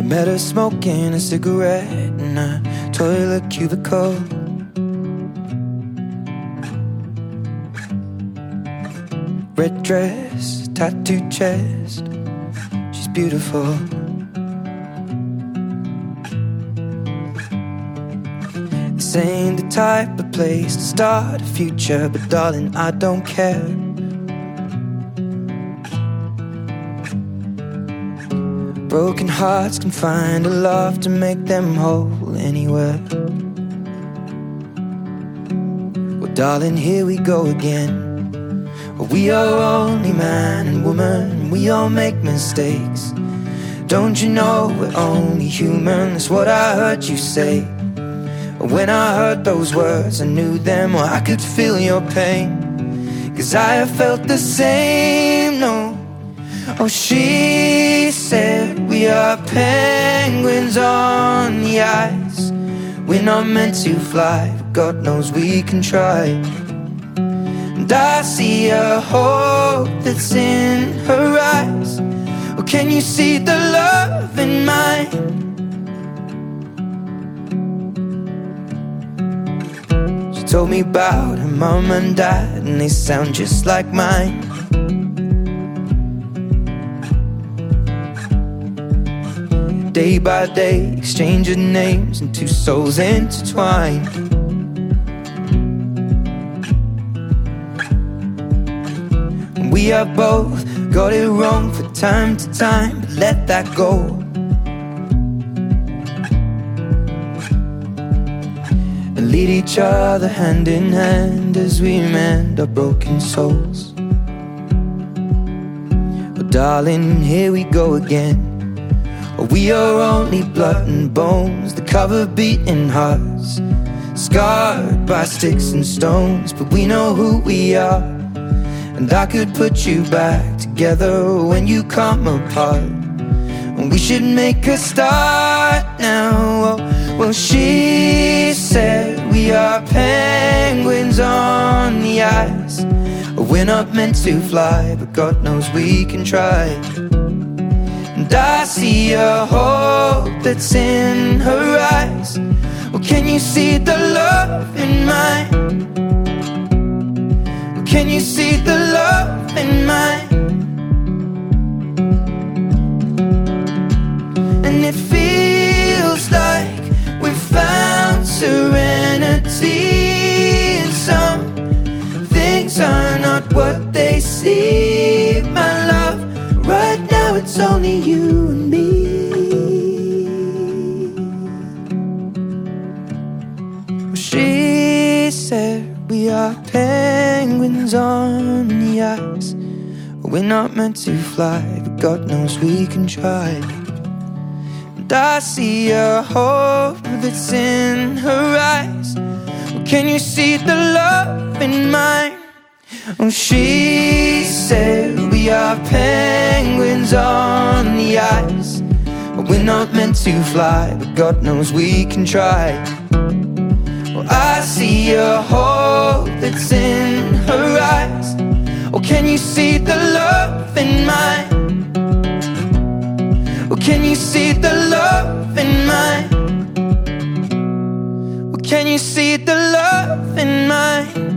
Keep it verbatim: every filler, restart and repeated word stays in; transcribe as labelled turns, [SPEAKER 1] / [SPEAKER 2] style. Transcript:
[SPEAKER 1] met her smoking a cigarette in a toilet cubicle. Red dress, tattooed chest, she's beautiful. This ain't the type of place to start a future, but darling, I don't care. Broken hearts can find a love to make them whole anywhere. Well, darling, here we go again. We are only man and woman, we all make mistakes. Don't you know we're only human? That's what I heard you say. When I heard those words, I knew them, well, I could feel your pain. Cause I have felt the same, no. Oh, she said we are penguins on the ice. We're not meant to fly, but God knows we can try. And I see a hope that's in her eyes. Oh, can you see the love in mine? She told me about her mom and dad, and they sound just like mine. Day by day, exchanging names and two souls intertwined. We have both got it wrong from time to time, but let that go. And lead each other hand in hand as we mend our broken souls. Oh, darling, here we go again. We are only blood and bones, the cover beating hearts, scarred by sticks and stones, but we know who we are. And I could put you back together when you come apart. And we should make a start now. Oh, well, she said we are penguins on the ice. We're not meant to fly, but God knows we can try. And I see a hope that's in her eyes. Well, can you see the love in mine? Well, can you see the love in mine? And it feels like we've found serenity. And some things are not what they seem, my love. Right now it's only you and me. She said we are penguins on the ice. We're not meant to fly, but God knows we can try. And I see a hope that's in her eyes. Well, can you see the love in mine? Oh, she said we are penguins on the ice. We're not meant to fly, but God knows we can try. Well, I see a hope that's in her eyes. Oh, can you see the love in mine? Oh, can you see the love in mine? Oh, can you see the love in mine?